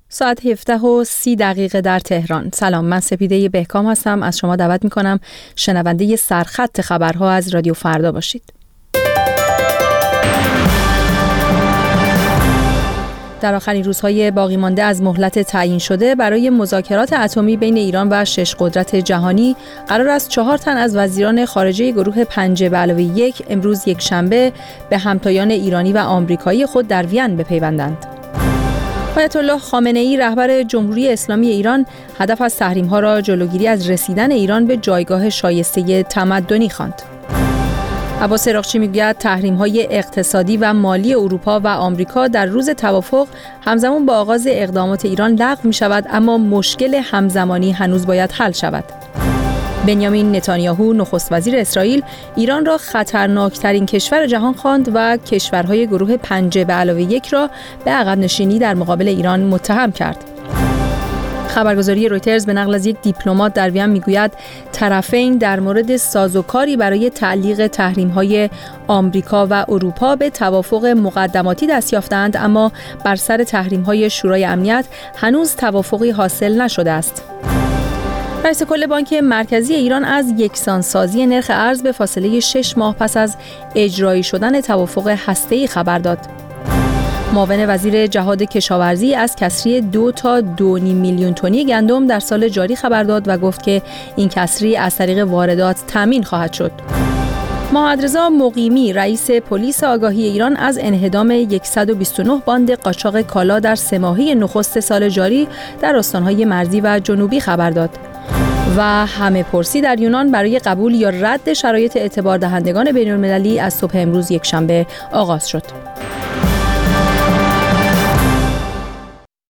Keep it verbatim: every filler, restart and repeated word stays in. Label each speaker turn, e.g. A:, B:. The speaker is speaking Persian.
A: ساعت هفده و سی دقیقه در تهران. سلام، من سپیده بهکام هستم. از شما دعوت میکنم شنونده سرخط خبرها از رادیو فردا باشید. در آخرین روزهای باقی مانده از مهلت تعیین شده برای مذاکرات اتمی بین ایران و شش قدرت جهانی قرار است چهار تن از وزیران خارجه گروه پنج به علاوه یک امروز یک شنبه به همتایان ایرانی و آمریکایی خود در وین بپیوندند. آیت الله خامنه ای رهبر جمهوری اسلامی ایران هدف از تحریم‌ها را جلوگیری از رسیدن ایران به جایگاه شایسته تمدنی خواند. عباس عراقچی میگوید تحریم‌های اقتصادی و مالی اروپا و آمریکا در روز توافق همزمان با آغاز اقدامات ایران لغو می‌شود، اما مشکل همزمانی هنوز باید حل شود. بنیامین نتانیاهو نخست وزیر اسرائیل ایران را خطرناکترین کشور جهان خواند و کشورهای گروه پنج به علاوه یک را به عقب نشینی در مقابل ایران متهم کرد. خبرگزاری رویترز به نقل از یک دیپلمات در وین میگوید طرفین در مورد سازوکاری برای تعلیق تحریم‌های آمریکا و اروپا به توافق مقدماتی دست یافتند، اما بر سر تحریم‌های شورای امنیت هنوز توافقی حاصل نشده است. رئیس کل بانک مرکزی ایران از یکسانسازی نرخ ارز به فاصله شش ماه پس از اجرایی شدن توافق هسته‌ای خبر داد. معاون وزیر جهاد کشاورزی از کسری دو تا دو و نیم میلیون تنی گندم در سال جاری خبر داد و گفت که این کسری از طریق واردات تامین خواهد شد. محمدرضا مقیمی رئیس پلیس آگاهی ایران از انهدام صد و بیست و نه باند قاچاق کالا در سه ماهه نخست سال جاری در استان‌های مرزی و جنوبی خبر داد. و همه پرسی در یونان برای قبول یا رد شرایط اعتبار دهندگان بین‌المللی از صبح امروز یکشنبه آغاز شد.